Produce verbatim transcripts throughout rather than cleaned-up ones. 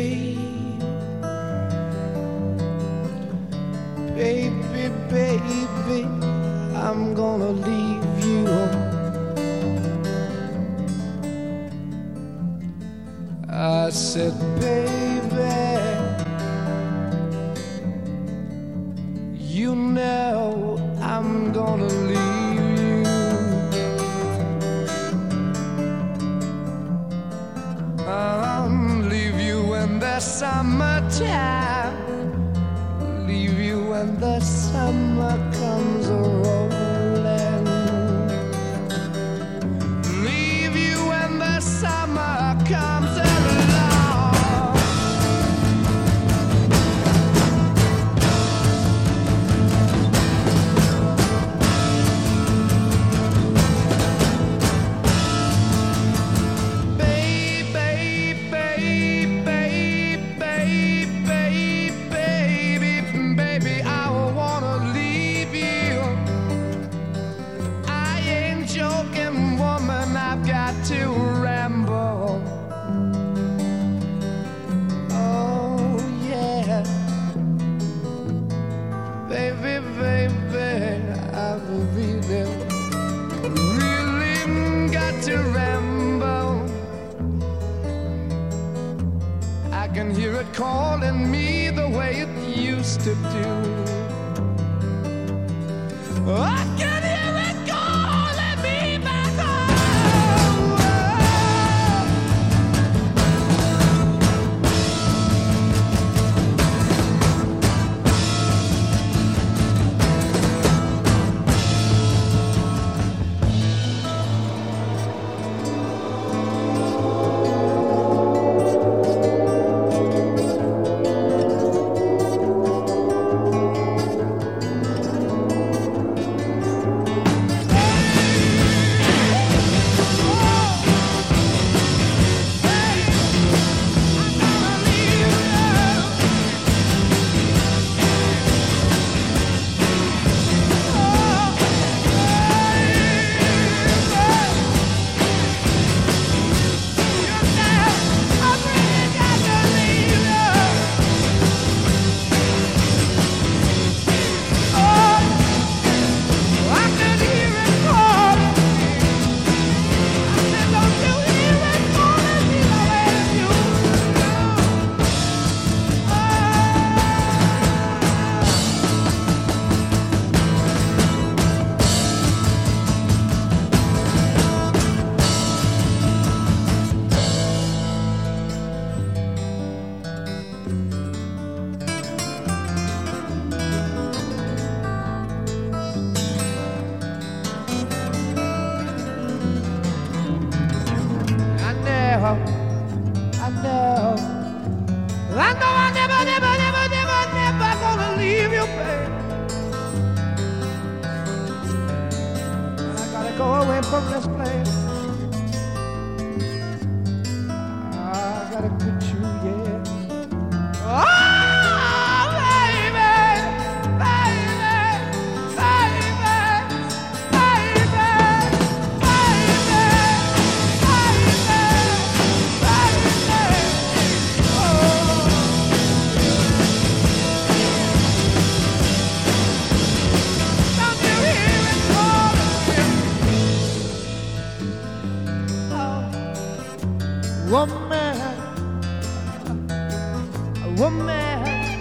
babe. Baby, baby, I'm gonna leave you. I said, baby, you know I'm gonna leave you. I'll leave you in the summertime, leave you when the summer comes a-rolling, leave you when the summer comes along. To ramble, oh yeah, baby, baby, I've really, really got to ramble. I can hear it calling me the way it used to do. I can hear it calling me back home. I know, I know I never, never, never, never, never gonna leave you, babe. I gotta go away from this place. I gotta get you, yeah. Oh, baby, baby, baby, baby, woman, woman,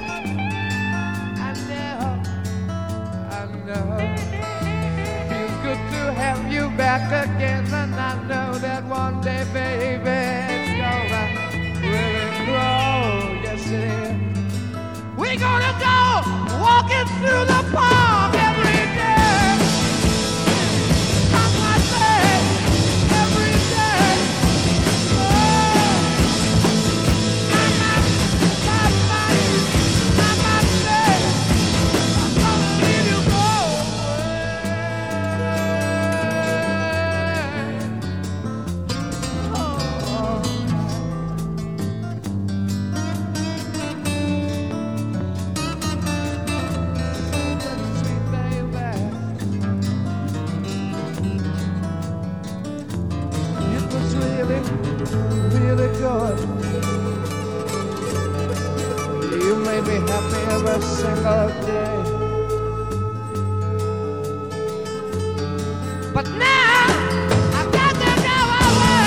I know, I know. Feels good to have you back again, and I know that one day, baby, it's gonna really grow. Yes, it is. We're gonna go walking through the park every day. I might say every day. Say be happy every single day. But now I've got to go away.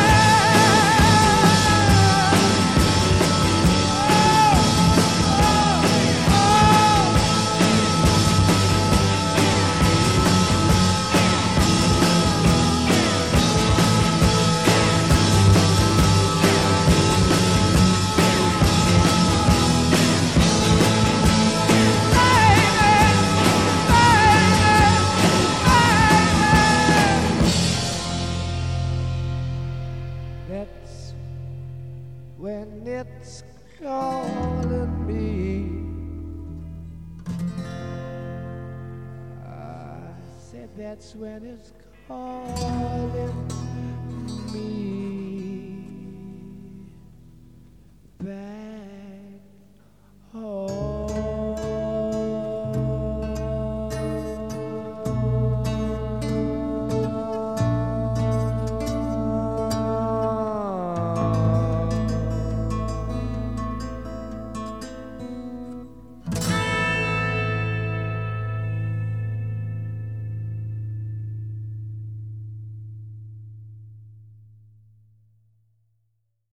That's when it's calling me. I said that's when it's calling me.